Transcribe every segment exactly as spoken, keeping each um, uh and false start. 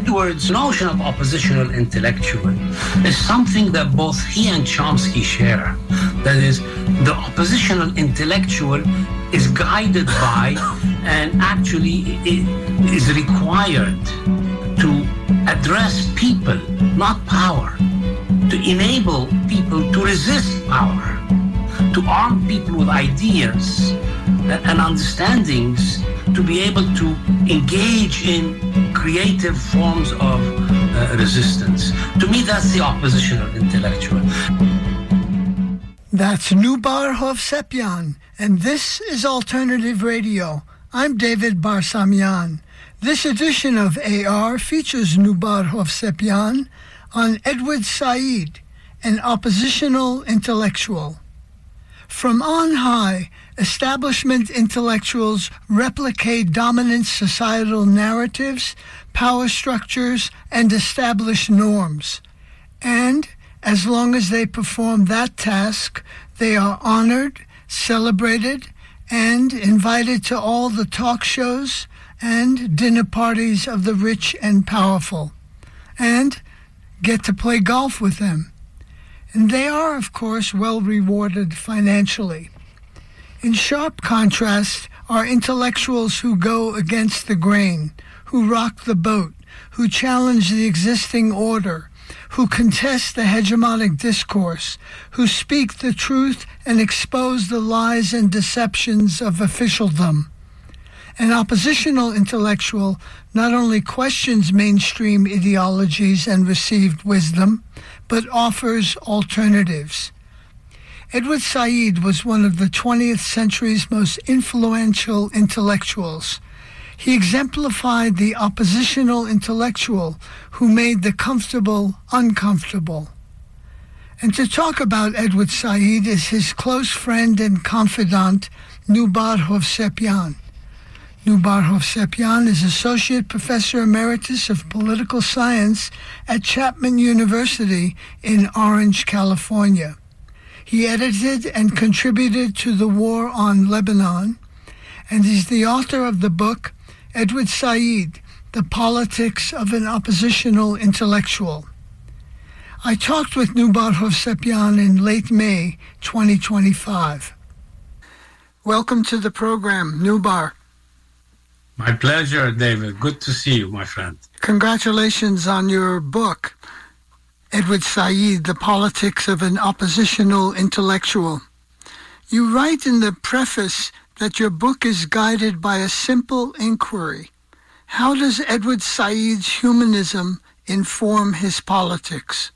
Edwards' notion of oppositional intellectual is something that both he and Chomsky share. That is, the oppositional intellectual is guided by and actually is required to address people, not power, to enable people to resist power, to arm people with ideas and understandings to be able to engage in creative forms of uh, resistance. To me, that's the oppositional intellectual. That's Noubar Hovsepian, and this is Alternative Radio. I'm David Barsamian. This edition of A R features Noubar Hovsepian on Edward Said, an oppositional intellectual. From on high, establishment intellectuals replicate dominant societal narratives, power structures, and established norms. And, as long as they perform that task, they are honored, celebrated, and invited to all the talk shows and dinner parties of the rich and powerful, and get to play golf with them. And they are, of course, well rewarded financially. In sharp contrast are intellectuals who go against the grain, who rock the boat, who challenge the existing order, who contest the hegemonic discourse, who speak the truth and expose the lies and deceptions of officialdom. An oppositional intellectual not only questions mainstream ideologies and received wisdom, but offers alternatives. Edward Said was one of the twentieth century's most influential intellectuals. He exemplified the oppositional intellectual who made the comfortable uncomfortable. And to talk about Edward Said is his close friend and confidant, Noubar Hovsepian. Noubar Hovsepian is Associate Professor Emeritus of Political Science at Chapman University in Orange, California. He edited and contributed to the War on Lebanon, and is the author of the book Edward Said, The Politics of an Oppositional Intellectual. I talked with Noubar Hovsepian in late May twenty twenty-five. Welcome to the program, Noubar. My pleasure, David. Good to see you, my friend. Congratulations on your book, Edward Said, The Politics of an Oppositional Intellectual. You write in the preface that your book is guided by a simple inquiry. How does Edward Said's humanism inform his politics?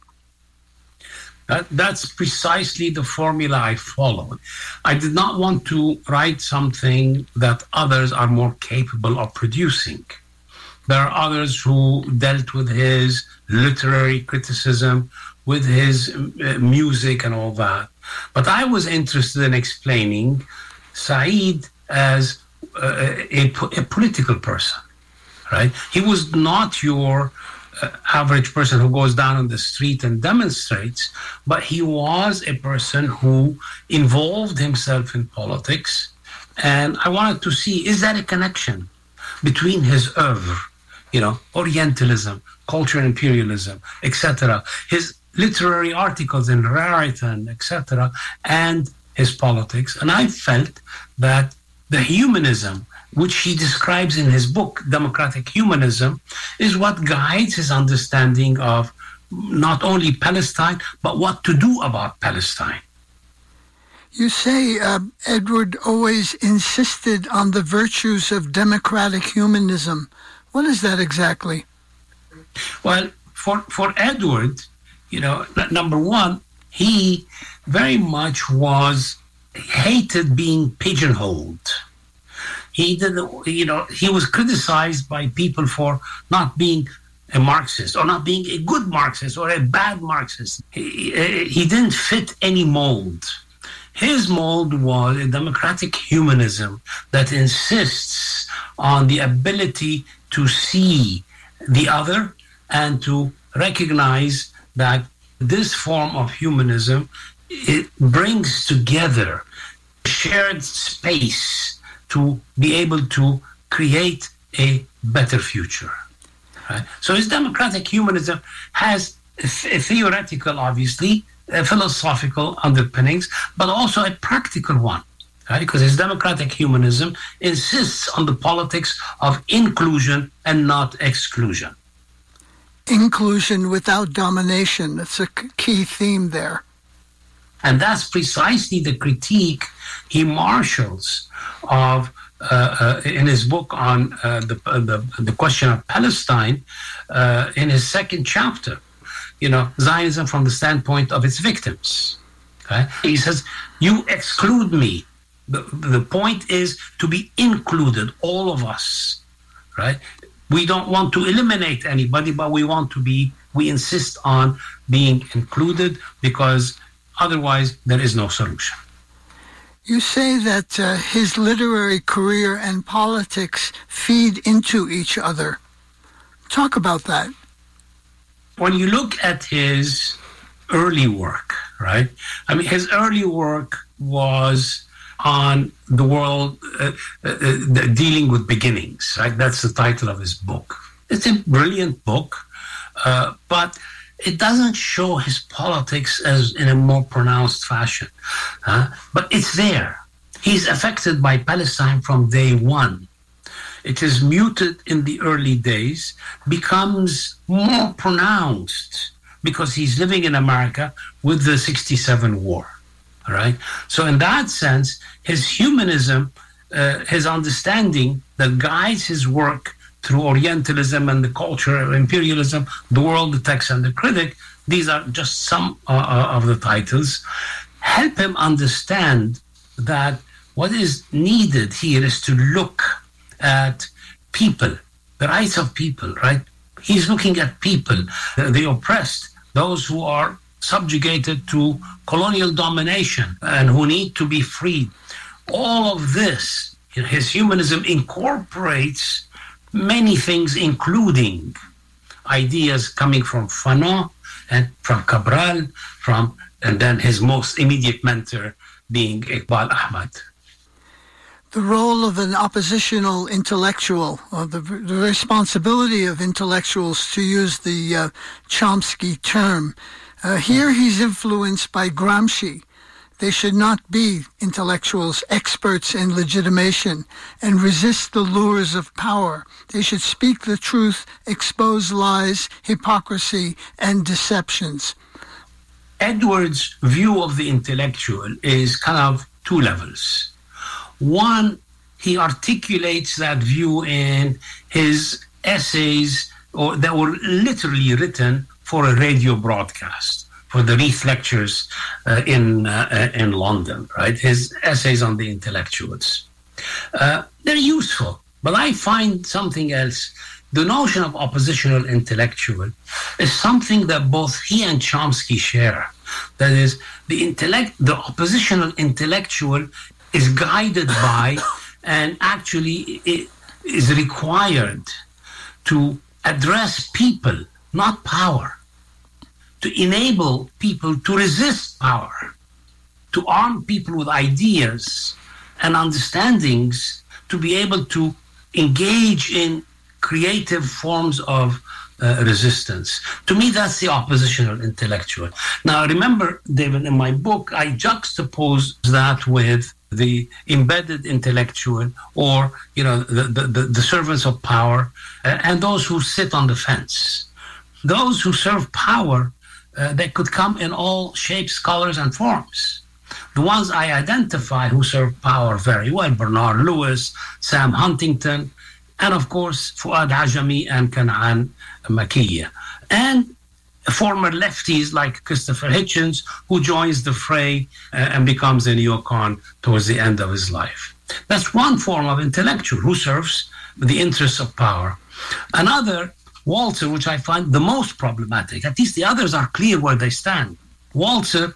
That, that's precisely the formula I followed. I did not want to write something that others are more capable of producing. There are others who dealt with his literary criticism, with his uh, music and all that. But I was interested in explaining Said as uh, a, a political person, right? He was not your Uh, average person who goes down on the street and demonstrates, but he was a person who involved himself in politics. And I wanted to see, is that a connection between his oeuvre, you know, Orientalism, culture and imperialism, et cetera, his literary articles in Raritan, et cetera, and his politics. And I felt that the humanism which he describes in his book, Democratic Humanism, is what guides his understanding of not only Palestine, but what to do about Palestine. You say uh, Edward always insisted on the virtues of democratic humanism. What is that exactly? Well, for, for Edward, you know, number one, he very much was, hated being pigeonholed. He did, you know, he was criticized by people for not being a Marxist or not being a good Marxist or a bad Marxist. He, he didn't fit any mold. His mold was a democratic humanism that insists on the ability to see the other and to recognize that this form of humanism, it brings together shared space to be able to create a better future, Right? So his democratic humanism has a, th- a theoretical, obviously, a philosophical underpinnings, but also a practical one. Right? Because his democratic humanism insists on the politics of inclusion and not exclusion. Inclusion without domination. That's a key theme there. And that's precisely the critique he marshals of uh, uh, in his book on uh, the, uh, the the question of Palestine, uh, in his second chapter. You know, Zionism from the standpoint of its victims. Okay? He says, you exclude me. The, the point is to be included, all of us, right? We don't want to eliminate anybody, but we want to be, we insist on being included because otherwise there is no solution. You say that uh, his literary career and politics feed into each other. Talk about that. When you look at his early work, right? I mean, his early work was on the world, uh, uh, uh, dealing with beginnings, right? That's the title of his book. It's a brilliant book, uh, but it doesn't show his politics as in a more pronounced fashion. Uh, but it's there. He's affected by Palestine from day one. It is muted in the early days, becomes more pronounced because he's living in America with the sixty-seven war. All right. So in that sense, his humanism, uh, his understanding that guides his work through Orientalism and the culture of imperialism, the world, the text, and the critic, these are just some uh, of the titles, help him understand that what is needed here is to look at people, the rights of people, right? He's looking at people, the oppressed, those who are subjugated to colonial domination and who need to be freed. All of this, you know, his humanism incorporates many things, including ideas coming from Fanon and from Cabral, from and then his most immediate mentor being Iqbal Ahmad. The role of an oppositional intellectual, or the, the responsibility of intellectuals, to use the uh, Chomsky term. Uh, here he's influenced by Gramsci. They should not be intellectuals, experts in legitimation, and resist the lures of power. They should speak the truth, expose lies, hypocrisy, and deceptions. Edwards' view of the intellectual is kind of two levels. One, he articulates that view in his essays or that were literally written for a radio broadcast, for the Reith Lectures uh, in uh, in London, right? His essays on the intellectuals. Uh, they're useful, but I find something else. The notion of oppositional intellectual is something that both he and Chomsky share. That is, the intellect, the oppositional intellectual is guided by and actually it is required to address people, not power, to enable people to resist power, to arm people with ideas and understandings to be able to engage in creative forms of uh, resistance. To me, that's the oppositional intellectual. Now, remember, David, in my book, I juxtapose that with the embedded intellectual, or you know, the, the, the servants of power, uh, and those who sit on the fence. Those who serve power, uh, they could come in all shapes, colors, and forms. The ones I identify who serve power very well, Bernard Lewis, Sam Huntington, and of course, Fuad Ajami and Kanaan Makiya. And former lefties like Christopher Hitchens, who joins the fray uh, and becomes a neocon towards the end of his life. That's one form of intellectual who serves the interests of power. Another, Walzer, which I find the most problematic, at least the others are clear where they stand. Walzer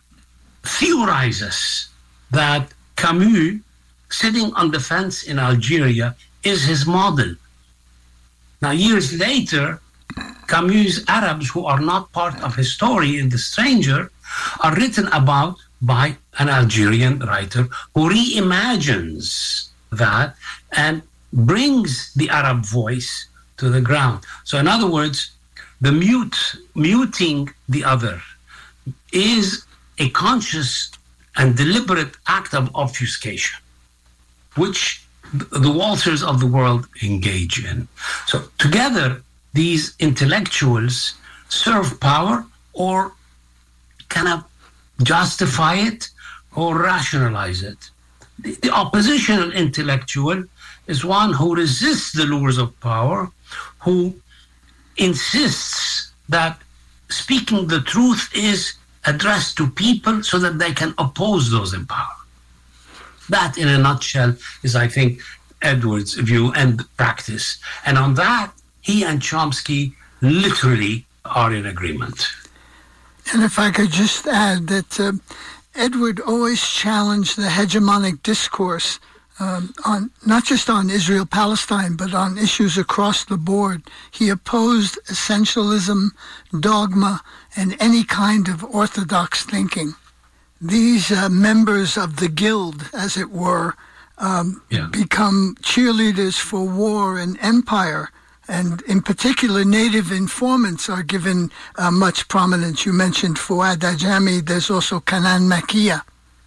theorizes that Camus, sitting on the fence in Algeria, is his model. Now, years later, Camus' Arabs, who are not part of his story in The Stranger, are written about by an Algerian writer who reimagines that and brings the Arab voice to to the ground. So in other words, the mute, muting the other is a conscious and deliberate act of obfuscation, which the Walters of the world engage in. So together, these intellectuals serve power or kind of justify it or rationalize it. The, the oppositional intellectual is one who resists the lures of power, who insists that speaking the truth is addressed to people so that they can oppose those in power. That, in a nutshell, is, I think, Edwards' view and practice. And on that, he and Chomsky literally are in agreement. And if I could just add that uh, Edward always challenged the hegemonic discourse um, on not just on Israel-Palestine, but on issues across the board. He opposed essentialism, dogma, and any kind of orthodox thinking. These uh, members of the guild, as it were, um, yeah. become cheerleaders for war and empire. And in particular, native informants are given uh, much prominence. You mentioned Fuad Ajami. There's also Kanan Makia.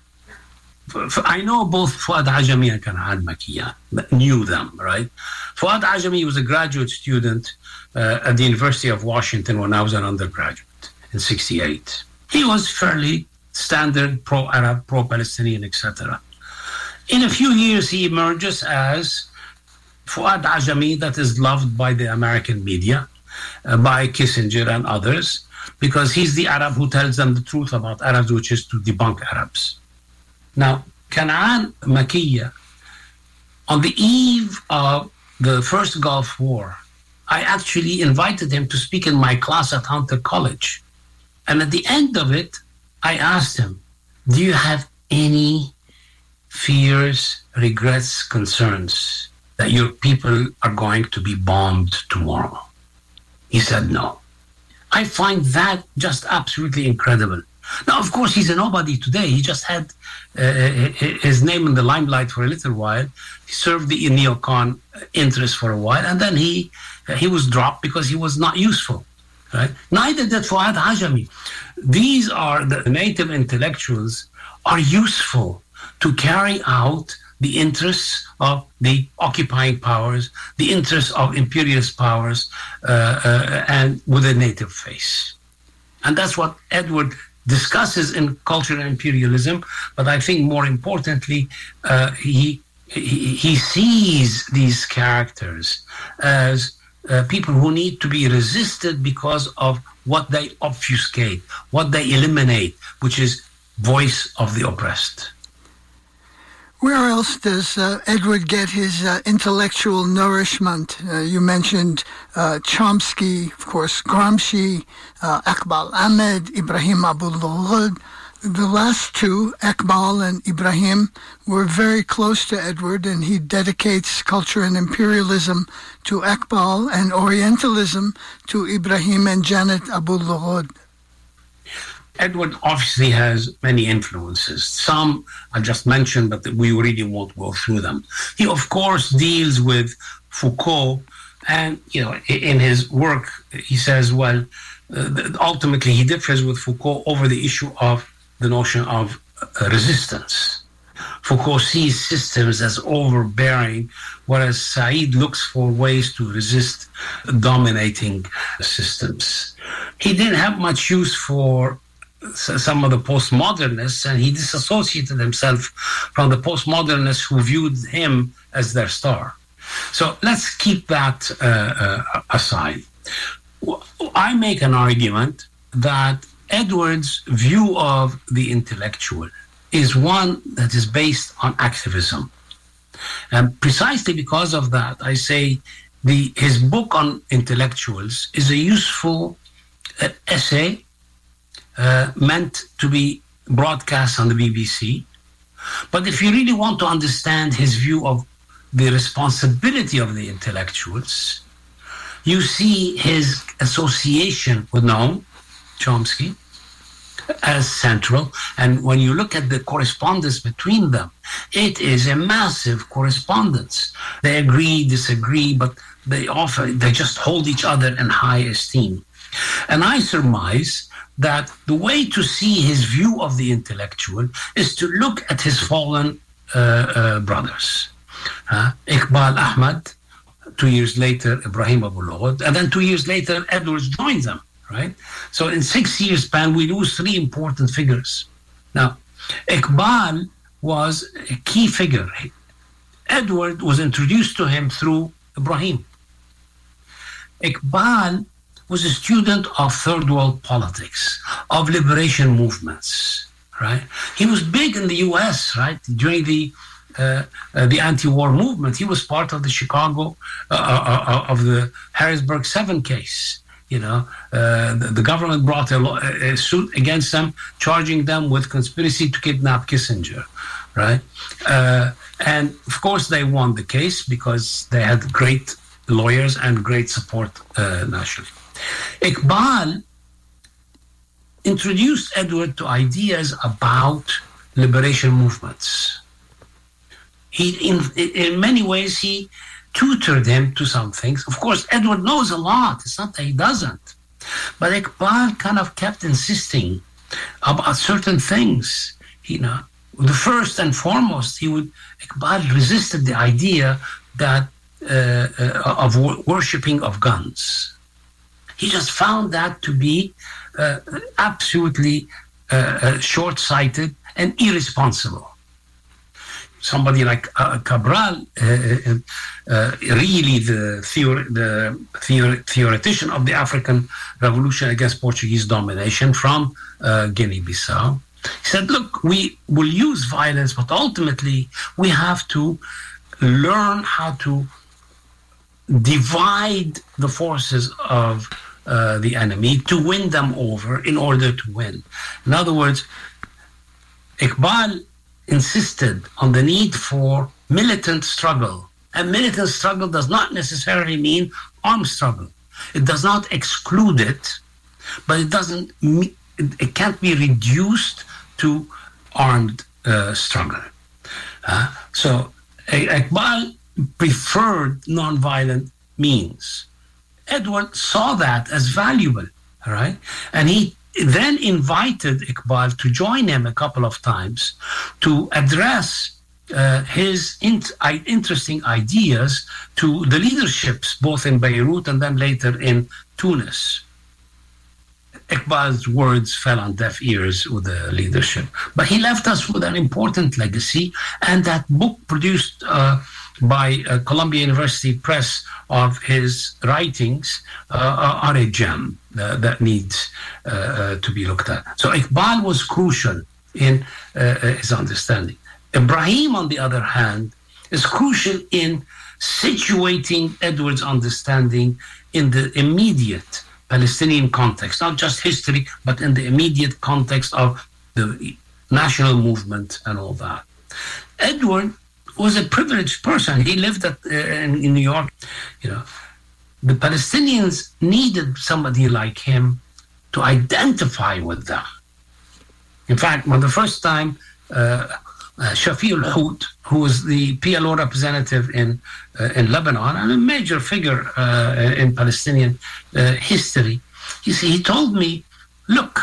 I know both Fuad Ajami and Kanan Makia, knew them, right? Fuad Ajami was a graduate student uh, at the University of Washington when I was an undergraduate in sixty-eight. He was fairly standard pro-Arab, pro-Palestinian, et cetera. In a few years, he emerges as Fuad Ajami, that is loved by the American media, uh, by Kissinger and others, because he's the Arab who tells them the truth about Arabs, which is to debunk Arabs. Now, Kanan Makia, on the eve of the first Gulf War, I actually invited him to speak in my class at Hunter College. And at the end of it, I asked him, do you have any fears, regrets, concerns that your people are going to be bombed tomorrow? He said no. I find that just absolutely incredible. Now, of course, he's a nobody today. He just had uh, his name in the limelight for a little while. He served the neocon interest for a while, and then he uh, he was dropped because he was not useful. Right? Neither did Fuad Ajami. These are the native intellectuals are useful to carry out the interests of the occupying powers, the interests of imperialist powers, uh, uh, and with a native face. And that's what Edward discusses in Culture and Imperialism, but I think more importantly, uh, he, he he sees these characters as uh, people who need to be resisted because of what they obfuscate, what they eliminate, which is voice of the oppressed. Where else does uh, Edward get his uh, intellectual nourishment? Uh, you mentioned uh, Chomsky, of course, Gramsci, uh, Iqbal Ahmed, Ibrahim Abu-Lughod. The last two, Iqbal and Ibrahim, were very close to Edward, and he dedicates Culture and Imperialism to Iqbal and Orientalism to Ibrahim and Janet Abu-Lughod. Edward obviously has many influences. Some I just mentioned, but we really won't go through them. He, of course, deals with Foucault, and you know, in his work, he says, well, uh, ultimately he differs with Foucault over the issue of the notion of uh, resistance. Foucault sees systems as overbearing, whereas Said looks for ways to resist dominating systems. He didn't have much use for some of the postmodernists, and he disassociated himself from the postmodernists who viewed him as their star. So let's keep that uh, uh, aside. I make an argument that Edwards' view of the intellectual is one that is based on activism. And precisely because of that, I say the his book on intellectuals is a useful uh, essay Uh, meant to be broadcast on the B B C. But if you really want to understand his view of the responsibility of the intellectuals, you see his association with Noam Chomsky as central. And when you look at the correspondence between them, it is a massive correspondence. They agree, disagree, but they often, they just hold each other in high esteem. And I surmise that the way to see his view of the intellectual is to look at his fallen uh, uh, brothers. Uh, Iqbal Ahmad, two years later, Ibrahim Abu Lughod, and then two years later, Edwards joins them, right? So in six years span, we lose three important figures. Now, Iqbal was a key figure. Edward was introduced to him through Ibrahim. Iqbal was a student of third world politics, of liberation movements, right? He was big in the U S, right? During the uh, uh, the anti-war movement, he was part of the Chicago, uh, uh, of the Harrisburg Seven case. You know, uh, the, the government brought a, a suit against them, charging them with conspiracy to kidnap Kissinger, right? Uh, and of course, they won the case because they had great lawyers and great support uh, nationally. Iqbal introduced Edward to ideas about liberation movements. He, in, in many ways, he tutored him to some things. Of course, Edward knows a lot. It's not that he doesn't. But Iqbal kind of kept insisting about certain things. You know, the first and foremost, he would Iqbal resisted the idea that uh, uh, of wor- worshipping of guns. He just found that to be uh, absolutely uh, uh, short-sighted and irresponsible. Somebody like uh, Cabral, uh, uh, really the, theor- the theor- theoretician of the African Revolution against Portuguese domination from uh, Guinea-Bissau, he said, look, we will use violence, but ultimately we have to learn how to divide the forces of uh, the enemy to win them over in order to win. In other words, Iqbal insisted on the need for militant struggle. And militant struggle does not necessarily mean armed struggle. It does not exclude it, but it doesn't. It can't be reduced to armed uh, struggle. Uh, so Iqbal preferred nonviolent means. Edward saw that as valuable, all right? And he then invited Iqbal to join him a couple of times to address uh, his int- interesting ideas to the leaderships, both in Beirut and then later in Tunis. Iqbal's words fell on deaf ears with the leadership. But he left us with an important legacy, and that book produced uh, by uh, Columbia University Press of his writings uh, are a gem uh, that needs uh, uh, to be looked at. So Iqbal was crucial in uh, his understanding. Ibrahim, on the other hand, is crucial in situating Edward's understanding in the immediate Palestinian context, not just history, but in the immediate context of the national movement and all that. Edward was a privileged person. He lived at, uh, in, in New York. You know, the Palestinians needed somebody like him to identify with them. In fact, when the first time uh, uh, Shafi al-Hout, who was the P L O representative in uh, in Lebanon and a major figure uh, in Palestinian uh, history, he he told me, "Look,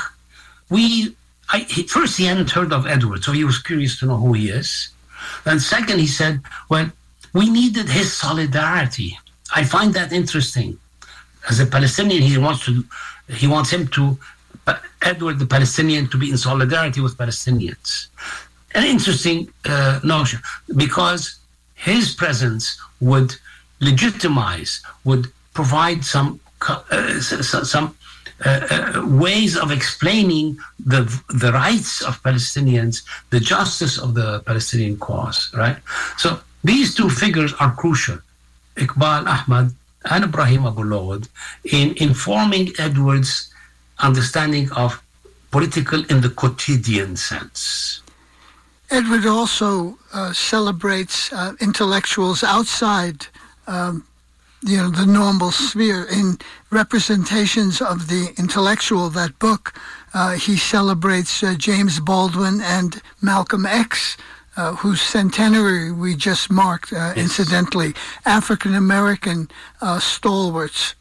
we I, he, first he hadn't heard of Edward, so he was curious to know who he is. And second, he said, well, we needed his solidarity. I find that interesting. As a Palestinian, he wants to he wants him to Edward the Palestinian to be in solidarity with Palestinians." An interesting uh, notion, because his presence would legitimize, would provide some uh, some uh, uh, ways of explaining the the rights of Palestinians, the justice of the Palestinian cause, right? So these two figures are crucial, Iqbal Ahmad and Ibrahim Abu Lughod, in informing Edward's understanding of political in the quotidian sense. Edward also uh, celebrates uh, intellectuals outside, um, you know, the normal sphere. In Representations of the Intellectual, that book, uh, he celebrates uh, James Baldwin and Malcolm X, uh, whose centenary we just marked, uh, yes. incidentally, African-American uh, stalwarts.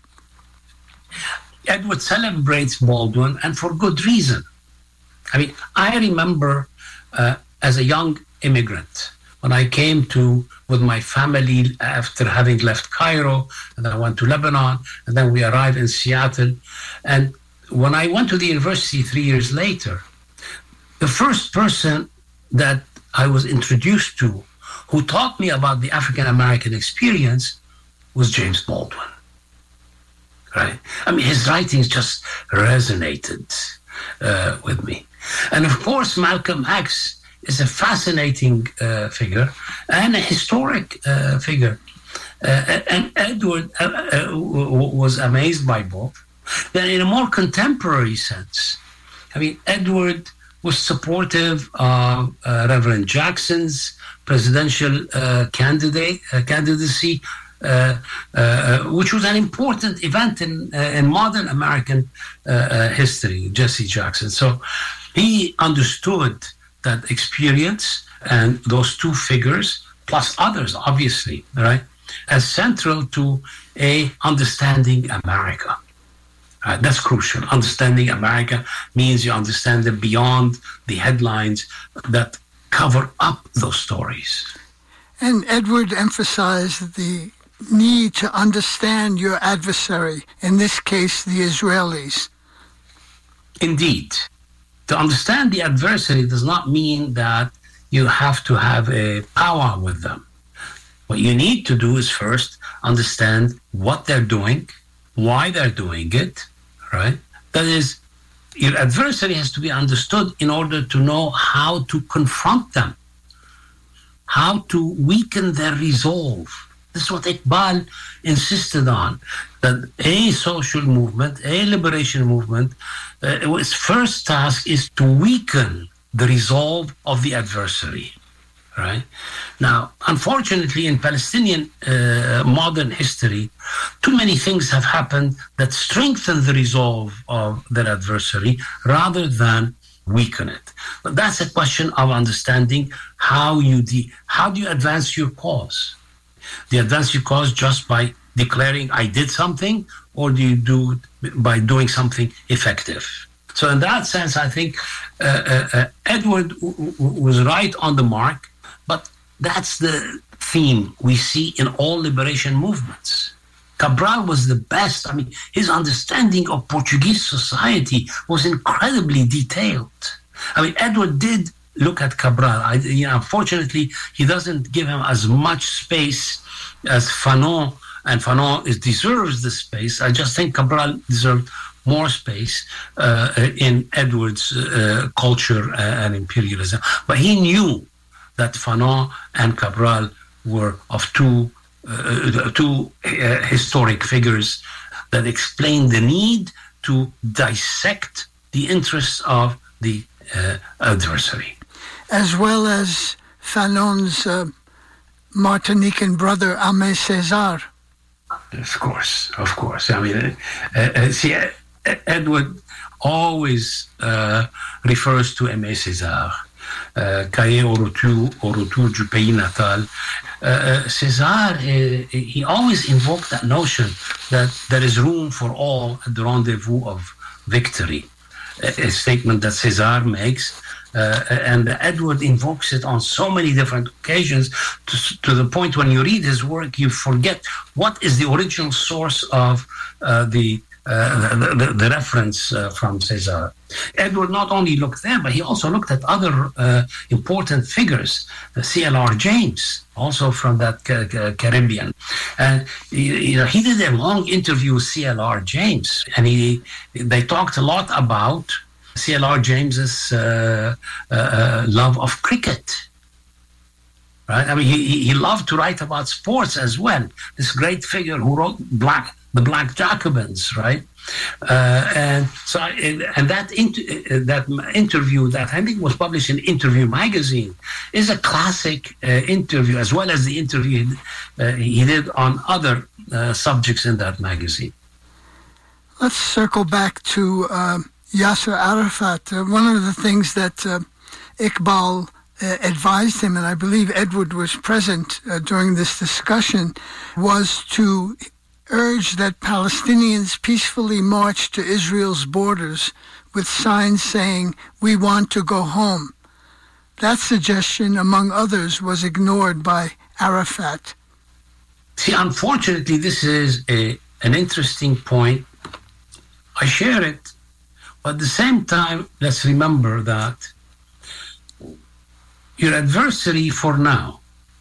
Edward celebrates Baldwin, and for good reason. I mean, I remember uh, as a young immigrant, when I came to with my family after having left Cairo, and I went to Lebanon, and then we arrived in Seattle. And when I went to the university three years later, the first person that I was introduced to who taught me about the African-American experience was James Baldwin. Right? I mean, his writings just resonated uh, with me. And of course, Malcolm X is a fascinating uh, figure and a historic uh, figure. Uh, and Edward uh, uh, was amazed by both. Then in a more contemporary sense, I mean, Edward was supportive of uh, Reverend Jackson's presidential uh, candidate uh, candidacy, uh, uh, which was an important event in, uh, in modern American uh, uh, history, Jesse Jackson. So he understood that experience and those two figures, plus others, obviously, right, as central to a understanding America. Uh, that's crucial. Understanding America means you understand it beyond the headlines that cover up those stories. And Edward emphasized the need to understand your adversary, in this case, the Israelis. Indeed. To understand the adversary does not mean that you have to have a power with them. What you need to do is first understand what they're doing, why they're doing it, right? That is, your adversary has to be understood in order to know how to confront them, how to weaken their resolve. This is what Iqbal insisted on, that a social movement, a liberation movement, uh, its first task is to weaken the resolve of the adversary, right? Now, unfortunately, in Palestinian uh, modern history, too many things have happened that strengthen the resolve of their adversary rather than weaken it. But that's a question of understanding how you de- how do you advance your cause. Do you advance your cause just by declaring I did something, or do you do it by doing something effective? So in that sense, I think uh, uh, uh, Edward w- w- was right on the mark, but that's the theme we see in all liberation movements. Cabral was the best. I mean, his understanding of Portuguese society was incredibly detailed. I mean, Edward did look at Cabral. I, you know, unfortunately, he doesn't give him as much space as Fanon, and Fanon is, deserves the space. I just think Cabral deserved more space uh, in Edward's uh, culture and imperialism. But he knew that Fanon and Cabral were of two, uh, two uh, historic figures that explain the need to dissect the interests of the uh, adversary. As well as Fanon's uh, Martinican brother, Aimé Césaire. Of course, of course. I mean, uh, uh, see, uh, Edward always uh, refers to Aimé Césaire. Uh, Cahiers au retour, au retour du pays natal. Uh, uh, Césaire, uh, he always invoked that notion that there is room for all at the rendezvous of victory. A, a statement that Césaire makes. Uh, and Edward invokes it on so many different occasions to, to the point when you read his work, you forget what is the original source of uh, the, uh, the, the the reference uh, from Césaire. Edward not only looked there, but he also looked at other uh, important figures, uh, C L R James, also from that ca- ca- Caribbean. And you know, he did a long interview with C L R James, and he they talked a lot about C L R James's uh, uh, uh, love of cricket, right? I mean, he, he loved to write about sports as well. This great figure who wrote Black, the Black Jacobins, right? Uh, and so, and that inter- that interview that I think was published in Interview magazine is a classic uh, interview, as well as the interview uh, he did on other uh, subjects in that magazine. Let's circle back to. Um Yasser Arafat. Uh, one of the things that uh, Iqbal uh, advised him, and I believe Edward was present uh, during this discussion, was to urge that Palestinians peacefully march to Israel's borders with signs saying, "We want to go home." That suggestion, among others, was ignored by Arafat. See, unfortunately, this is a, an interesting point. I share it, but at the same time, let's remember that your adversary for now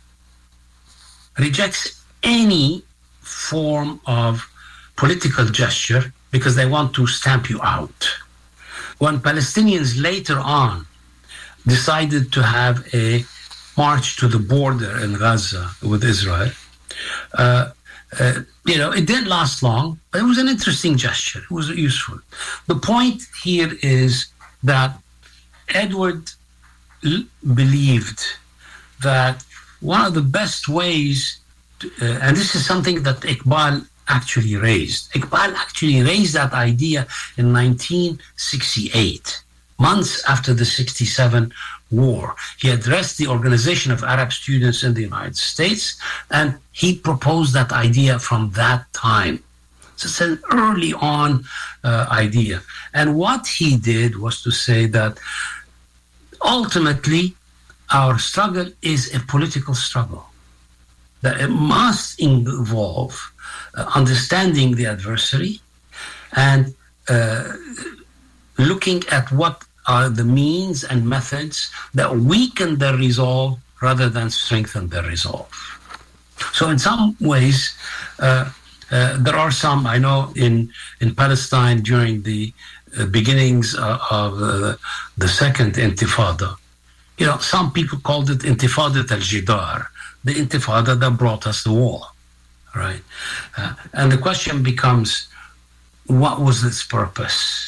rejects any form of political gesture because they want to stamp you out. When Palestinians later on decided to have a march to the border in Gaza with Israel, uh, uh, you know, it didn't last long, but it was an interesting gesture. It was useful. The point here is that Edward l- believed that one of the best ways, to, uh, and this is something that Iqbal actually raised. Iqbal actually raised that idea in nineteen sixty-eight, months after the sixty-seven war. He addressed the Organization of Arab Students in the United States, and he proposed that idea from that time. So it's an early on uh, idea. And what he did was to say that ultimately our struggle is a political struggle, that it must involve uh, understanding the adversary and uh, looking at what are the means and methods that weaken their resolve rather than strengthen their resolve. So in some ways, uh, uh, there are some, I know in, in Palestine during the uh, beginnings uh, of uh, the second Intifada, you know, some people called it Intifadat al-Jidar, the Intifada that brought us the wall, right? Uh, and the question becomes, what was its purpose?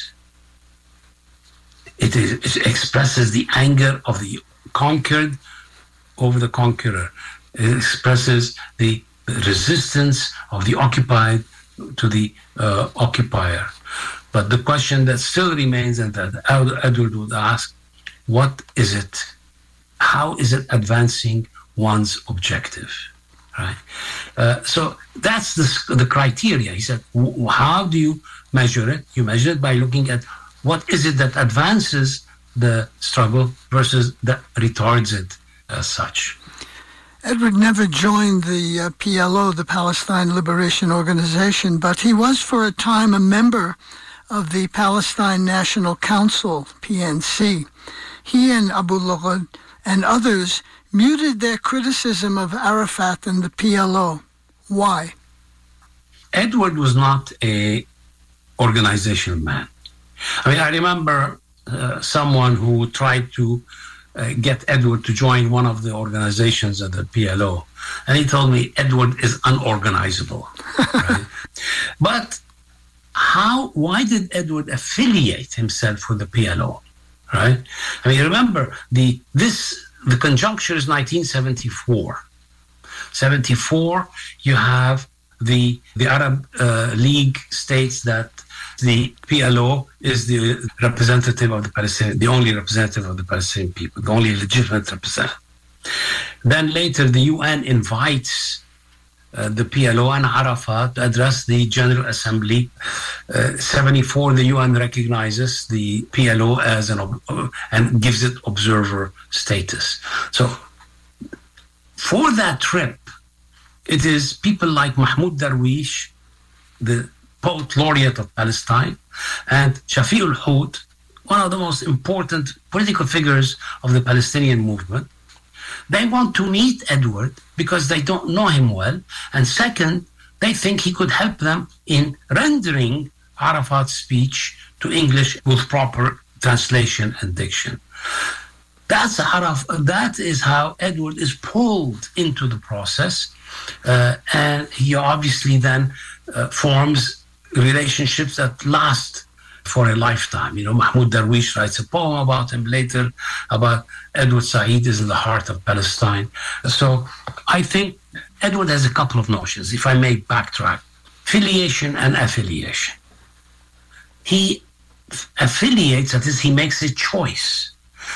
It, is, it expresses the anger of the conquered over the conqueror. It expresses the resistance of the occupied to the uh, occupier. But the question that still remains and that Edward would ask, what is it? How is it advancing one's objective? Right? Uh, so that's the, the criteria. He said, how do you measure it? You measure it by looking at what is it that advances the struggle versus that retards it as such. Edward never joined the uh, P L O, the Palestine Liberation Organization, but he was for a time a member of the Palestine National Council, P N C. He and Abu Lughod and others muted their criticism of Arafat and the P L O. Why? Edward was not a organizational man. I mean, I remember uh, someone who tried to uh, get Edward to join one of the organizations at the P L O, and he told me Edward is unorganizable. Right? But how? Why did Edward affiliate himself with the P L O? Right? I mean, remember the this the conjuncture is nineteen seventy-four. seventy-four, you have the the Arab uh, League states that the P L O is the representative of the Palestinian, the only representative of the Palestinian people, the only legitimate representative. Then later, the U N invites uh, the P L O and Arafat to address the General Assembly. Uh, seventy-four, the U N recognizes the P L O as an uh, and gives it observer status. So, for that trip, it is people like Mahmoud Darwish, the poet laureate of Palestine, and Shafi ul-Hout, one of the most important political figures of the Palestinian movement. They want to meet Edward because they don't know him well, and second, they think he could help them in rendering Arafat's speech to English with proper translation and diction. That's Araf, that is how Edward is pulled into the process, uh, and he obviously then uh, forms relationships that last for a lifetime. You know, Mahmoud Darwish writes a poem about him later, about Edward Said is in the heart of Palestine. So I think Edward has a couple of notions, if I may backtrack. Filiation and affiliation. He affiliates, that is, he makes a choice.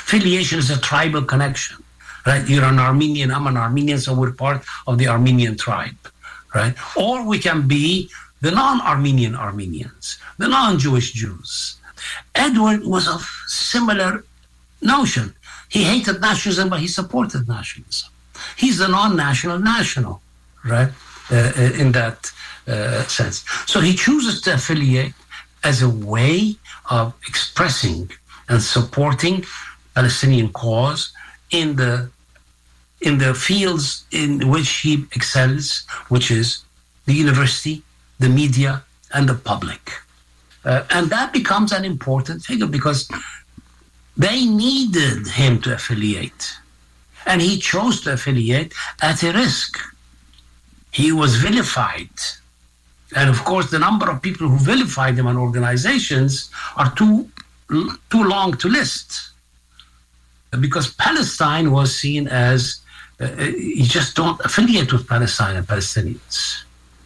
Affiliation is a tribal connection, right? You're an Armenian, I'm an Armenian, so we're part of the Armenian tribe, right? Or we can be the non-Armenian Armenians, the non-Jewish Jews. Edward was of similar notion. He hated nationalism, but he supported nationalism. He's the non-national national, right, uh, in that uh, sense. So he chooses to affiliate as a way of expressing and supporting Palestinian cause in the in the fields in which he excels, which is the university, the media, and the public. Uh, and that becomes an important figure because they needed him to affiliate. And he chose to affiliate at a risk. He was vilified. And of course, the number of people who vilified him and organizations are too, too long to list. Because Palestine was seen as, uh, you just don't affiliate with Palestine and Palestinians.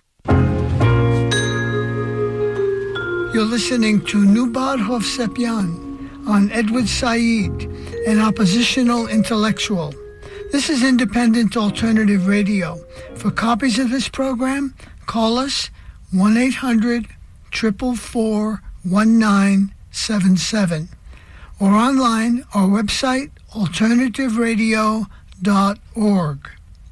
You're listening to Noubar Hovsepian on Edward Said, an oppositional intellectual. This is Independent Alternative Radio. For copies of this program, call us one eight hundred, four four four, one nine seven seven or online, our website, alternative radio dot org.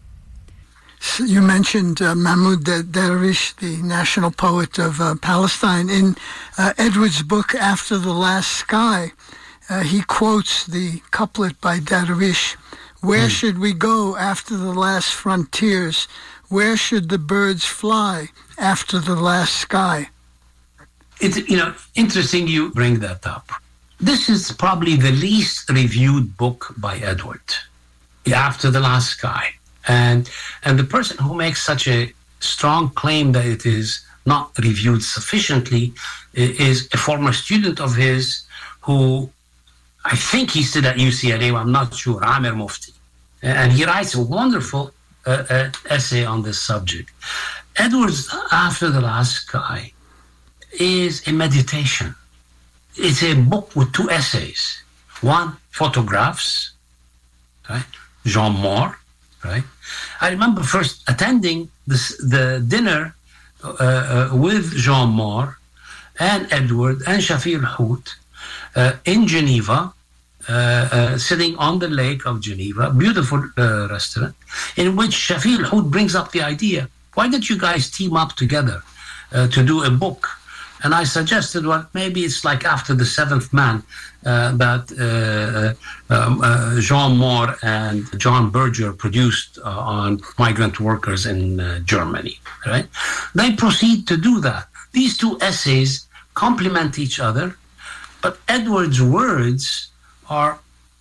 So you mentioned uh, Mahmoud Darwish, the national poet of uh, Palestine. In uh, Edward's book, After the Last Sky, uh, he quotes the couplet by Darwish, "Where mm. should we go after the last frontiers? Where should the birds fly after the last sky?" It's, you know, interesting you bring that up. This is probably the least reviewed book by Edward, After the Last Sky. And and the person who makes such a strong claim that it is not reviewed sufficiently is a former student of his who, I think he stood at U C L A, I'm not sure, Amir Mufti. And he writes a wonderful uh, uh, essay on this subject. Edward's After the Last Sky is a meditation. It's a book with two essays. One, photographs, right? Jean Moore, right? I remember first attending this, the dinner uh, uh, with Jean Moore and Edward and Shafir Hout uh, in Geneva, uh, uh, sitting on the lake of Geneva, beautiful uh, restaurant, in which Shafir Hout brings up the idea, why don't you guys team up together uh, to do a book? And I suggested, well, maybe it's like After the Seventh Man uh, that uh, um, uh, Jean Moore and John Berger produced uh, on migrant workers in uh, Germany, right? They proceed to do that. These two essays complement each other, but Edward's words are,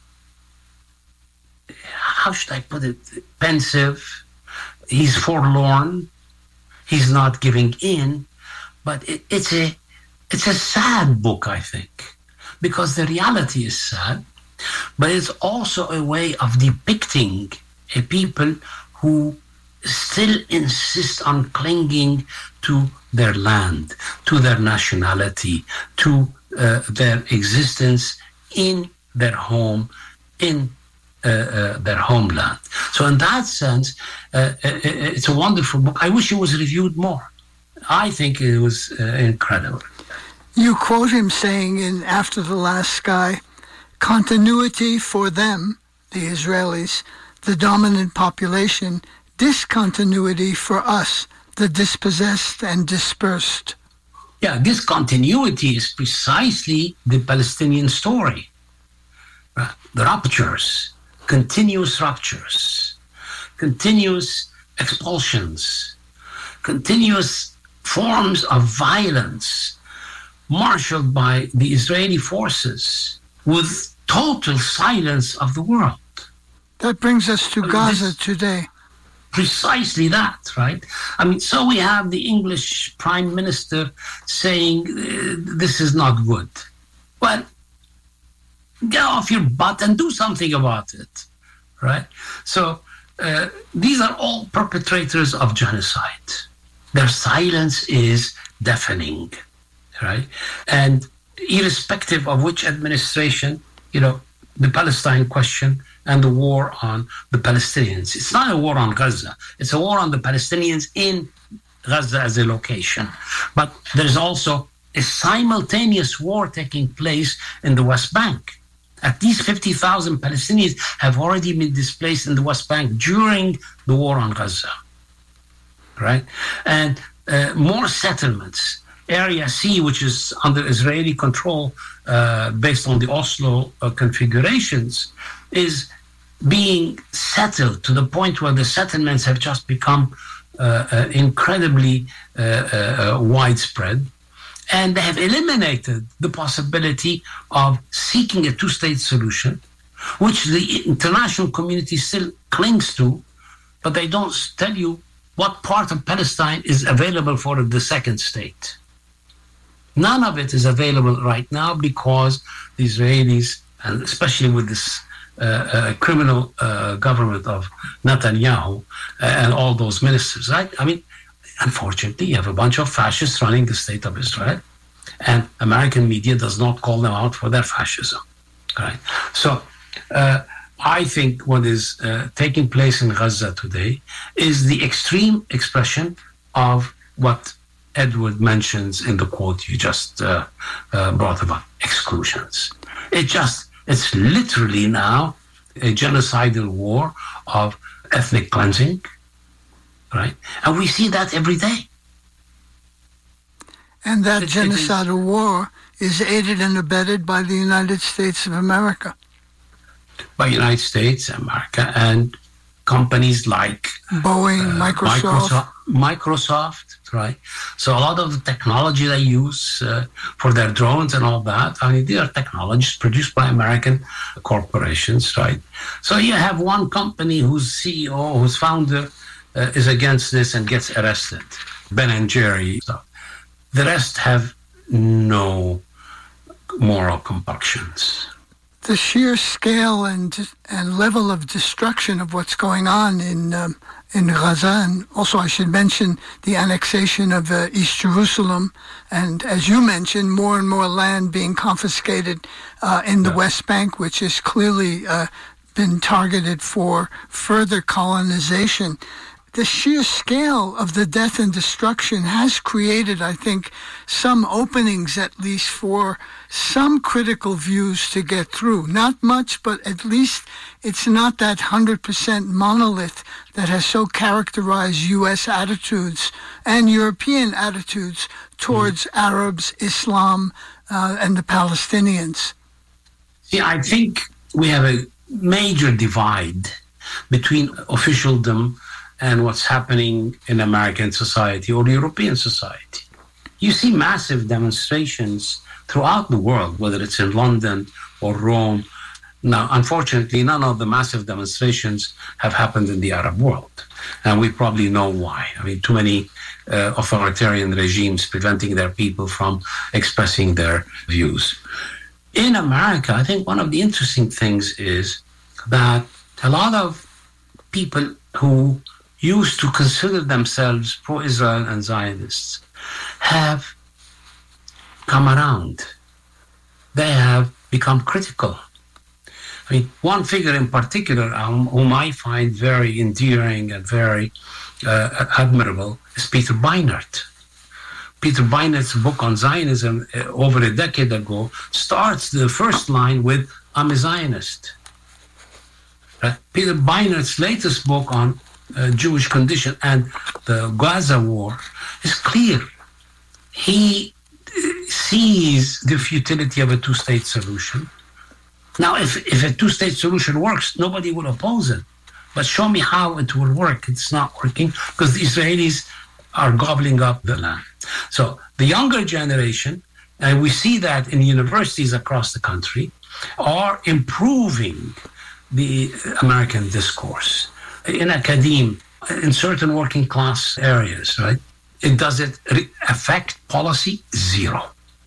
how should I put it, pensive. He's forlorn. He's not giving in. But it, it's a it's a sad book, I think, because the reality is sad, but it's also a way of depicting a people who still insist on clinging to their land, to their nationality, to uh, their existence in their home, in uh, uh, their homeland. So in that sense, uh, it's a wonderful book. I wish it was reviewed more. I think it was uh, incredible. You quote him saying in After the Last Sky, "Continuity for them," the Israelis, the dominant population, discontinuity for us, the dispossessed and dispersed. Yeah, discontinuity is precisely the Palestinian story. Uh, the ruptures, continuous ruptures, continuous expulsions, continuous forms of violence marshaled by the Israeli forces with total silence of the world. That brings us to I mean, Gaza this, today. Precisely that, right? I mean, so we have the English Prime Minister saying uh, this is not good. Well, get off your butt and do something about it, right? So uh, these are all perpetrators of genocide. Their silence is deafening, right? And irrespective of which administration, you know, the Palestine question and the war on the Palestinians. It's not a war on Gaza. It's a war on the Palestinians in Gaza as a location. But there's also a simultaneous war taking place in the West Bank. At least fifty thousand Palestinians have already been displaced in the West Bank during the war on Gaza, right? And uh, more settlements. Area C, which is under Israeli control uh, based on the Oslo uh, configurations, is being settled to the point where the settlements have just become uh, uh, incredibly uh, uh, widespread. And they have eliminated the possibility of seeking a two-state solution, which the international community still clings to, but they don't tell you what part of Palestine is available for the second state. None of it is available right now because the Israelis, and especially with this uh, uh, criminal uh, government of Netanyahu uh, and all those ministers, right? I mean, unfortunately, you have a bunch of fascists running the state of Israel, and American media does not call them out for their fascism. Right? So uh, I think what is uh, taking place in Gaza today is the extreme expression of what Edward mentions in the quote you just uh, uh, brought about, exclusions. It just, it's literally now a genocidal war of ethnic cleansing, right? And we see that every day. And that It- it is- genocidal war is aided and abetted by the United States of America. By United States, America, and companies like Boeing, uh, Microsoft. Microsoft, Microsoft, right? So a lot of the technology they use uh, for their drones and all that, I mean, they are technologies produced by American corporations, right? So you have one company whose C E O, whose founder uh, is against this and gets arrested, Ben and Jerry. So the rest have no moral compunctions. The sheer scale and and level of destruction of what's going on in um, in Gaza, and also I should mention the annexation of uh, East Jerusalem, and as you mentioned, more and more land being confiscated uh, in the Yeah. West Bank, which has clearly uh, been targeted for further colonization. The sheer scale of the death and destruction has created, I think, some openings at least for some critical views to get through. Not much, but at least it's not that one hundred percent monolith that has so characterized U S attitudes and European attitudes towards mm. Arabs, Islam, uh, and the Palestinians. See, I think we have a major divide between officialdom and what's happening in American society or European society. You see massive demonstrations throughout the world, whether it's in London or Rome. Now, unfortunately, none of the massive demonstrations have happened in the Arab world. And we probably know why. I mean, too many uh, authoritarian regimes preventing their people from expressing their views. In America, I think one of the interesting things is that a lot of people who used to consider themselves pro-Israel and Zionists have come around. They have become critical. I mean, one figure in particular um, whom I find very endearing and very uh, admirable is Peter Beinart. Peter Beinart's book on Zionism uh, over a decade ago starts the first line with, "I'm a Zionist." Uh, Peter Beinart's latest book on Uh, Jewish condition and the Gaza war is clear. He sees the futility of a two-state solution. Now, if, if a two-state solution works, nobody will oppose it. But show me how it will work. It's not working because the Israelis are gobbling up the land. So the younger generation, and we see that in universities across the country, are improving the American discourse. In academia, in certain working class areas, right? It does it re- affect policy? Zero.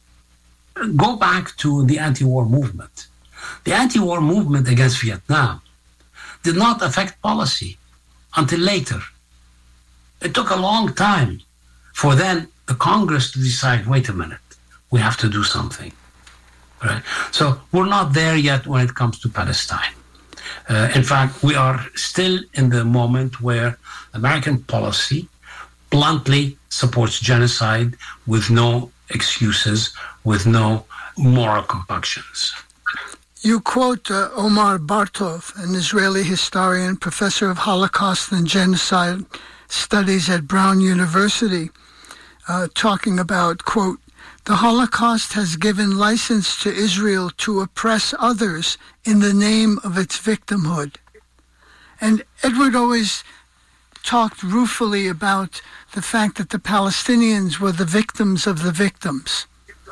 Go back to the anti-war movement. The anti-war movement against Vietnam did not affect policy until later. It took a long time for then the Congress to decide, wait a minute, we have to do something, right? So we're not there yet when it comes to Palestine. Uh, in fact, we are still in the moment where American policy bluntly supports genocide with no excuses, with no moral compunctions. You quote uh, Omar Bartov, an Israeli historian, professor of Holocaust and Genocide Studies at Brown University, uh, talking about, quote, "The Holocaust has given license to Israel to oppress others in the name of its victimhood." And Edward always talked ruefully about the fact that the Palestinians were the victims of the victims.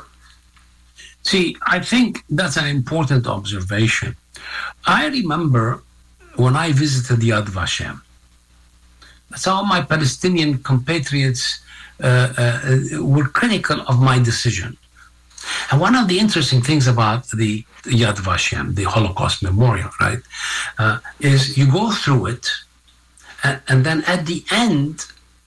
See, I think that's an important observation. I remember when I visited Yad Vashem, some of my Palestinian compatriots uh, uh, were critical of my decision. And one of the interesting things about the Yad Vashem, the Holocaust Memorial, right, uh, is you go through it, and, and then at the end,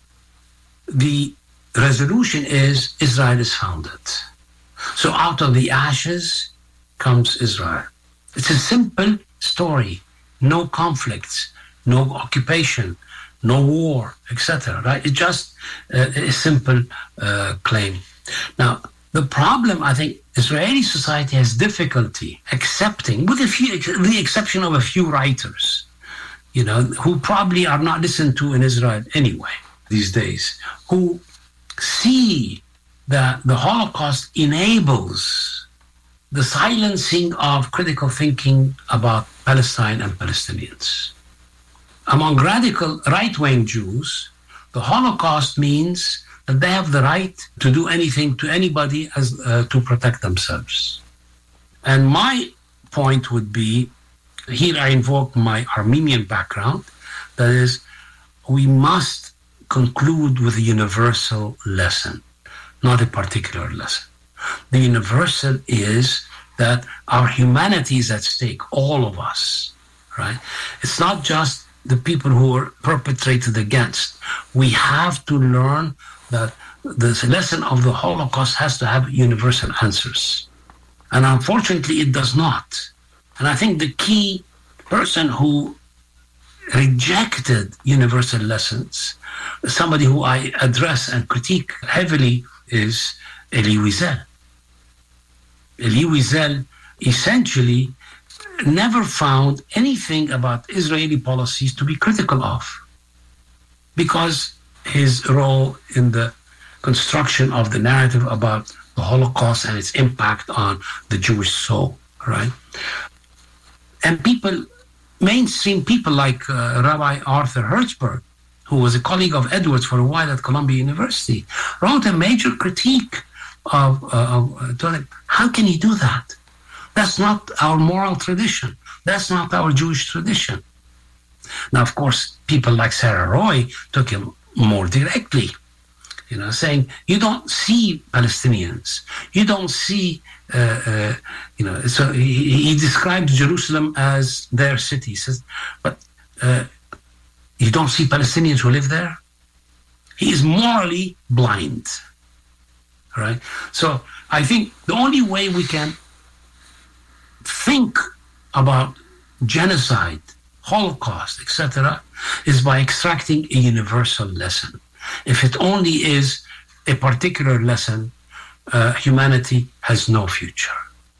the resolution is Israel is founded. So out of the ashes comes Israel. It's a simple story. No conflicts, no occupation, no war, et cetera. Right? It's just uh, a simple uh, claim. Now, the problem, I think, Israeli society has difficulty accepting, with a few, the exception of a few writers, you know, who probably are not listened to in Israel anyway these days, who see that the Holocaust enables the silencing of critical thinking about Palestine and Palestinians. Among radical right-wing Jews, the Holocaust means that they have the right to do anything to anybody as uh, to protect themselves. And my point would be, here I invoke my Armenian background, that is, we must conclude with a universal lesson, not a particular lesson. The universal is that our humanity is at stake, all of us, right? It's not just the people who are perpetrated against. We have to learn that the lesson of the Holocaust has to have universal answers. And unfortunately, it does not. And I think the key person who rejected universal lessons, somebody who I address and critique heavily, is Elie Wiesel. Elie Wiesel essentially never found anything about Israeli policies to be critical of, because his role in the construction of the narrative about the Holocaust and its impact on the Jewish soul, right? And people, mainstream people like uh, Rabbi Arthur Hertzberg, who was a colleague of Edwards for a while at Columbia University, wrote a major critique of, uh, of uh, how can he do that? That's not our moral tradition. That's not our Jewish tradition. Now, of course, people like Sarah Roy took him more directly, you know, saying, you don't see Palestinians. You don't see, uh, uh, you know, so he, he described Jerusalem as their city. He says, but uh, you don't see Palestinians who live there? He is morally blind, right? So I think the only way we can think about genocide, Holocaust, et cetera, is by extracting a universal lesson. If it only is a particular lesson, uh, humanity has no future.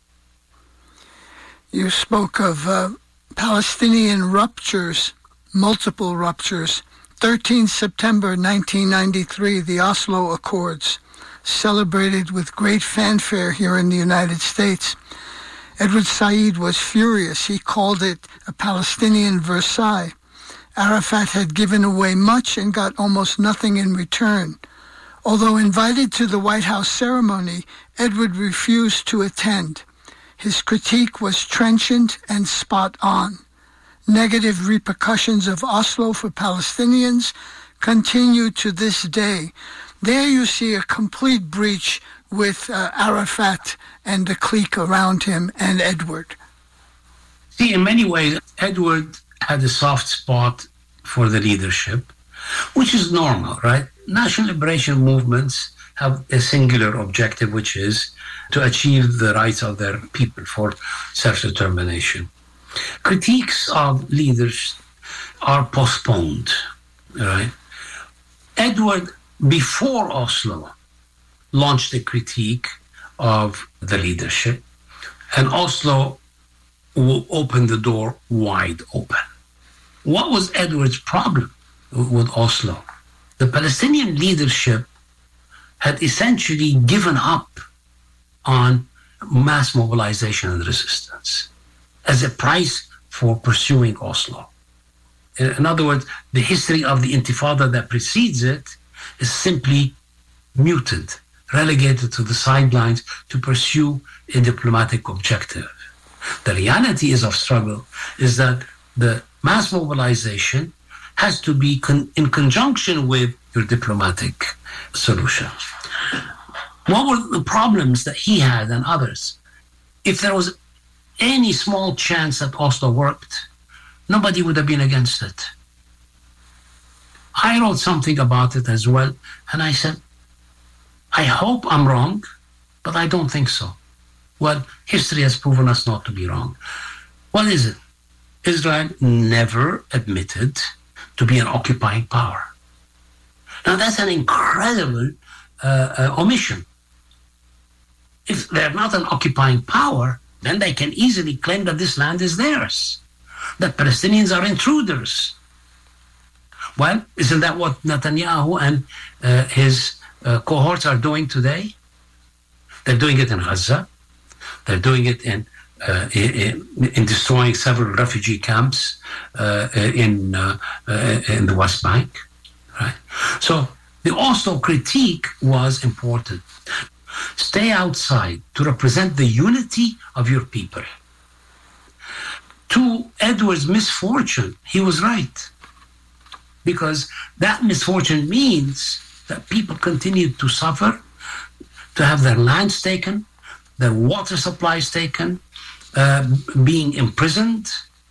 You spoke of uh, Palestinian ruptures, multiple ruptures. the thirteenth of September nineteen ninety-three, the Oslo Accords, celebrated with great fanfare here in the United States. Edward Said was furious. He called it a Palestinian Versailles. Arafat had given away much and got almost nothing in return. Although invited to the White House ceremony, Edward refused to attend. His critique was trenchant and spot on. Negative repercussions of Oslo for Palestinians continue to this day. There you see a complete breach with uh, Arafat and the clique around him and Edward. See, in many ways, Edward had a soft spot for the leadership, which is normal, right? National liberation movements have a singular objective, which is to achieve the rights of their people for self-determination. Critiques of leaders are postponed, right? Edward, before Oslo, launched a critique of the leadership, and Oslo will open the door wide open. What was Edward's problem with Oslo? The Palestinian leadership had essentially given up on mass mobilization and resistance as a price for pursuing Oslo. In other words, the history of the Intifada that precedes it is simply muted, relegated to the sidelines to pursue a diplomatic objective. The reality is of struggle is that the mass mobilization has to be con- in conjunction with your diplomatic solution. What were the problems that he had and others? If there was any small chance that Oslo worked, nobody would have been against it. I wrote something about it as well, and I said, I hope I'm wrong, but I don't think so. Well, history has proven us not to be wrong. What is it? Israel never admitted to be an occupying power. Now, that's an incredible uh, uh, omission. If they're not an occupying power, then they can easily claim that this land is theirs, that Palestinians are intruders. Well, isn't that what Netanyahu and uh, his uh, cohorts are doing today? They're doing it in Gaza. They're doing it in uh, in, in destroying several refugee camps uh, in uh, uh, in the West Bank. Right. So the Oslo critique was important. Stay outside to represent the unity of your people. To Edward's misfortune, he was right, because that misfortune means that people continued to suffer, to have their lands taken, their water supplies taken, uh, being imprisoned.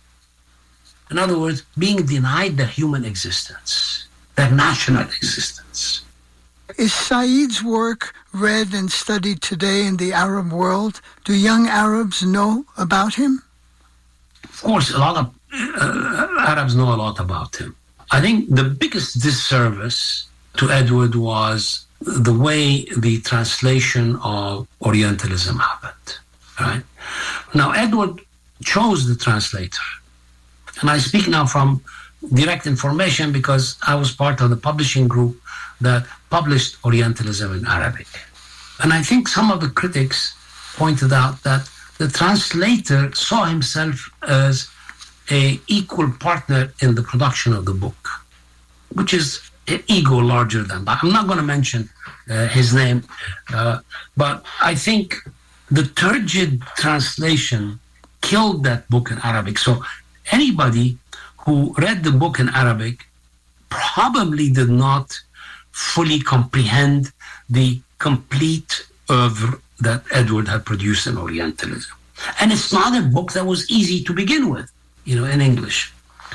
In other words, being denied their human existence, their national existence. Is Said's work read and studied today in the Arab world? Do young Arabs know about him? Of course, a lot of uh, Arabs know a lot about him. I think the biggest disservice to Edward was the way the translation of Orientalism happened, right? Now, Edward chose the translator. And I speak now from direct information because I was part of the publishing group that published Orientalism in Arabic. And I think some of the critics pointed out that the translator saw himself as an equal partner in the production of the book, which is an ego larger than that. I'm not going to mention uh, his name, uh, but I think the turgid translation killed that book in Arabic. So anybody who read the book in Arabic probably did not fully comprehend the complete oeuvre that Edward had produced in Orientalism. And it's not a book that was easy to begin with, you know, in English.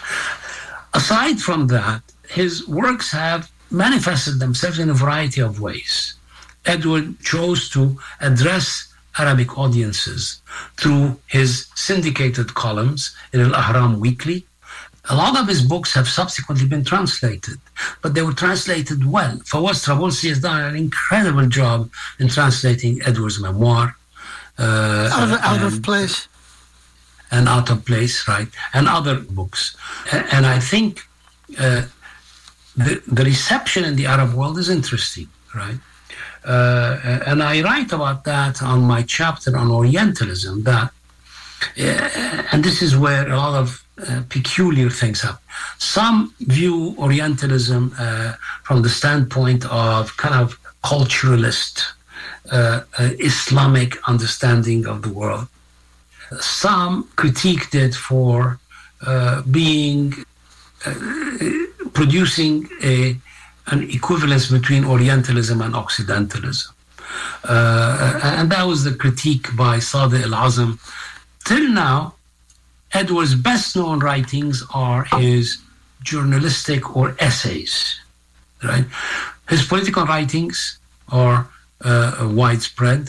Aside from that, his works have manifested themselves in a variety of ways. Edward chose to address Arabic audiences through his syndicated columns in Al-Ahram Weekly. A lot of his books have subsequently been translated, but they were translated well. Fawaz Trabulsi has done an incredible job in translating Edward's memoir. Uh, out, of, out and, of place. And Out of Place, right, and other books. And, and I think uh, the, the reception in the Arab world is interesting, right? Uh, and I write about that on my chapter on Orientalism, that, uh, and this is where a lot of uh, peculiar things happen. Some view Orientalism uh, from the standpoint of kind of culturalist, uh, uh, Islamic understanding of the world. Some critiqued it for uh, being, uh, producing a an equivalence between Orientalism and Occidentalism. Uh, and that was the critique by Sadiq al-Azam. Till now, Edward's best-known writings are his journalistic or essays, right? His political writings are uh, widespread.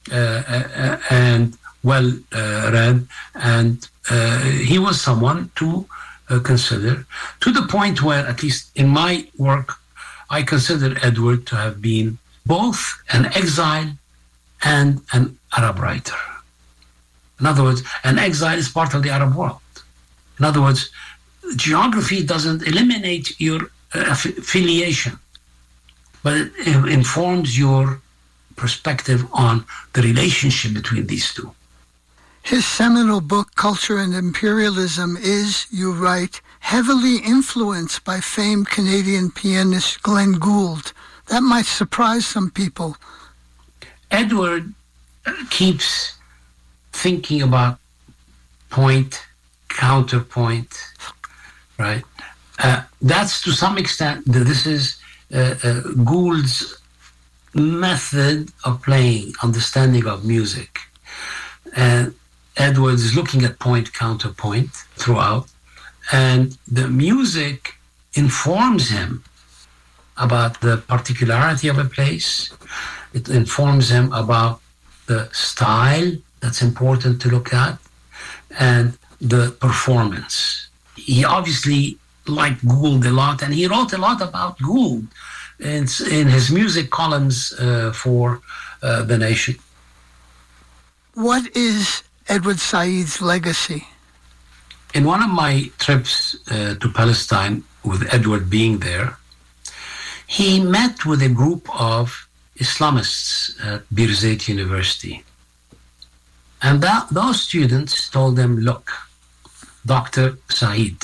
uh, uh, and well uh, read, and uh, he was someone to uh, consider, to the point where, at least in my work, I consider Edward to have been both an exile and an Arab writer. In other words, an exile is part of the Arab world. In other words, geography doesn't eliminate your uh, affiliation, but it informs your perspective on the relationship between these two. His seminal book, Culture and Imperialism, is, you write, heavily influenced by famed Canadian pianist Glenn Gould. That might surprise some people. Edward keeps thinking about point, counterpoint, right? Uh, that's to some extent, this is uh, uh, Gould's method of playing, understanding of music. And Edward is looking at point, counterpoint throughout, and the music informs him about the particularity of a place. It informs him about the style that's important to look at, and the performance. He obviously liked Gould a lot, and he wrote a lot about Gould in, in his music columns uh, for uh, The Nation. What is Edward Said's legacy? In one of my trips uh, to Palestine, with Edward being there, he met with a group of Islamists at Birzeit University. And that, those students told him, look, Doctor Said,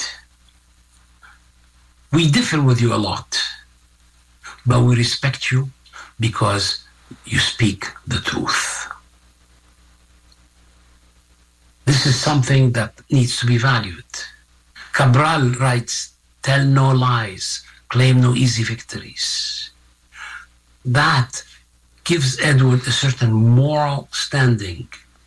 we differ with you a lot, but we respect you because you speak the truth. This is something that needs to be valued. Cabral writes, tell no lies, claim no easy victories. That gives Edward a certain moral standing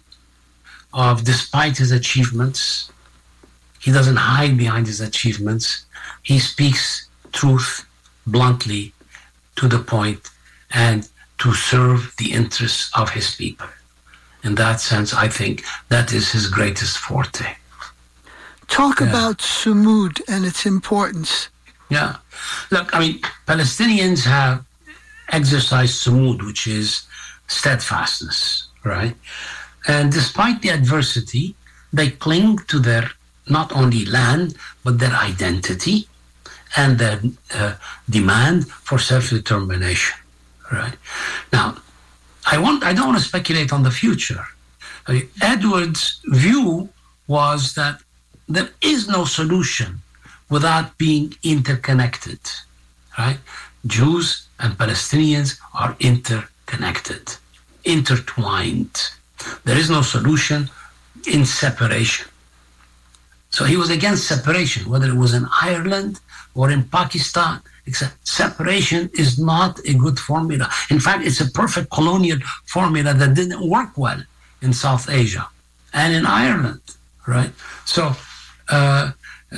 of, despite his achievements, he doesn't hide behind his achievements. He speaks truth bluntly, to the point, and to serve the interests of his people. In that sense, I think that is his greatest forte. Talk Yeah. about Sumud and its importance. Yeah. Look, I mean, Palestinians have exercised sumud, which is steadfastness, right? And despite the adversity, they cling to their not only land, but their identity and their uh, demand for self-determination, right? Now, I want I don't want to speculate on the future. I mean, Edward's view was that there is no solution without being interconnected, right? Jews and Palestinians are interconnected, intertwined. There is no solution in separation. So he was against separation, whether it was in Ireland or in Pakistan. Except separation is not a good formula. In fact, it's a perfect colonial formula that didn't work well in South Asia and in Ireland, right? So, uh,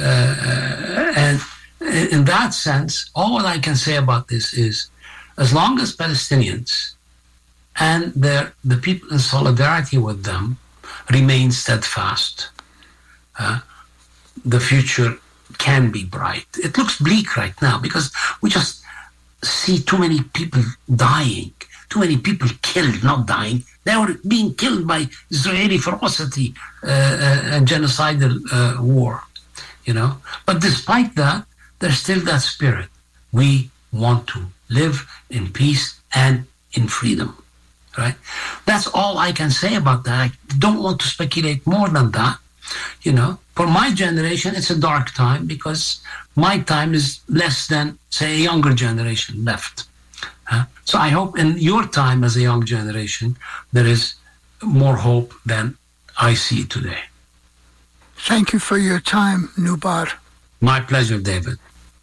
uh, and in that sense, all what I can say about this is, as long as Palestinians and their, the people in solidarity with them remain steadfast, uh, the future can be bright. It looks bleak right now because we just see too many people dying, too many people killed, not dying. They were being killed by Israeli ferocity uh, uh, and genocidal uh, war, you know. But despite that, there's still that spirit. We want to live in peace and in freedom, right? That's all I can say about that. I don't want to speculate more than that. You know, for my generation, it's a dark time because my time is less than, say, a younger generation left. Uh, so I hope in your time as a young generation, there is more hope than I see today. Thank you for your time, Noubar. My pleasure, David.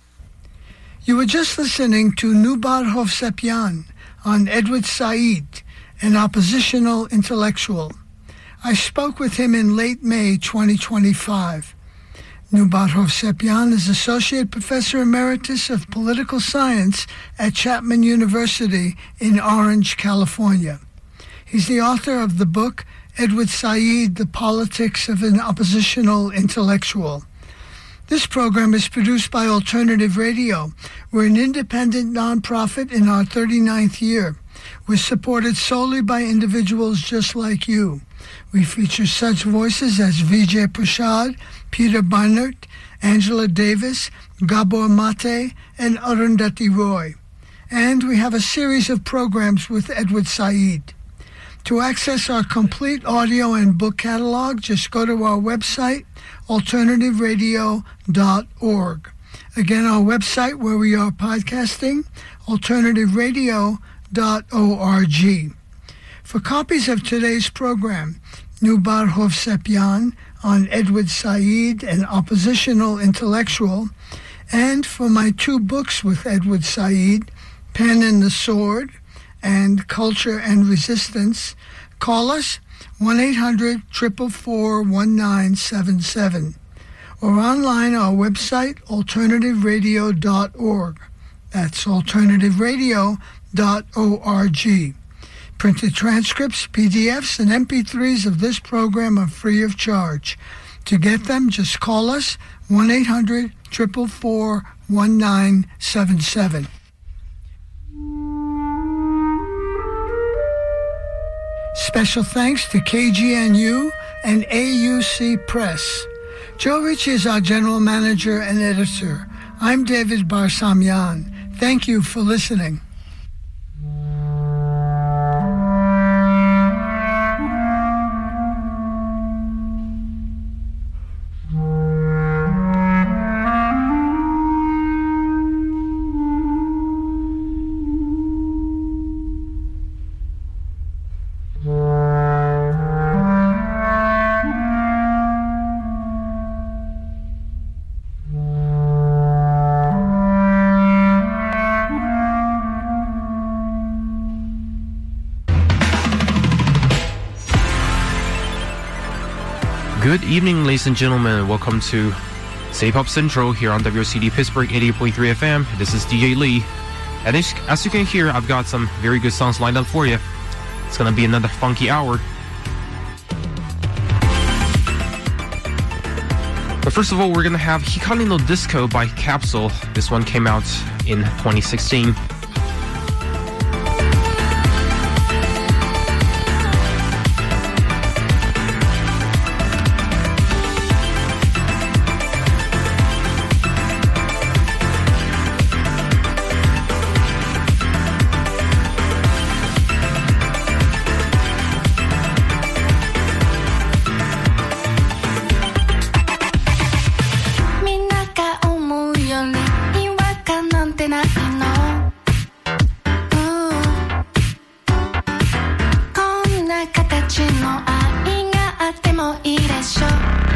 You were just listening to Noubar Hovsepian on Edward Said, an oppositional intellectual. I spoke with him in late May twenty twenty-five. Noubar Hovsepian is Associate Professor Emeritus of Political Science at Chapman University in Orange, California. He's the author of the book, Edward Said, The Politics of an Oppositional Intellectual. This program is produced by Alternative Radio. We're an independent nonprofit in our thirty-ninth year. We're supported solely by individuals just like you. We feature such voices as Vijay Prashad, Peter Barnert, Angela Davis, Gabor Mate, and Arundhati Roy. And we have a series of programs with Edward Said. To access our complete audio and book catalog, just go to our website, alternative radio dot org. Again, our website where we are podcasting, alternative radio dot org. For copies of today's program, Noubar Hovsepian on Edward Said, an oppositional intellectual, and for my two books with Edward Said, Pen and the Sword and Culture and Resistance, call us one eight hundred, four four four, one nine seven seven or online our website, alternative radio dot org. That's alternative radio dot org. Printed transcripts, P D Fs, and M P threes of this program are free of charge. To get them, just call us one eight hundred, four four four, one nine seven seven. Special thanks to K G N U and A U C Press. Joe Ritchie is our general manager and editor. I'm David Barsamian. Thank you for listening. Good evening, ladies and gentlemen. Welcome to J-Pop Central here on W C D Pittsburgh eighty point three F M. This is D J Lee. And as, as you can hear, I've got some very good songs lined up for you. It's gonna be another funky hour. But first of all, we're gonna have Hikari no Disco by Capsule. This one came out in twenty sixteen. Show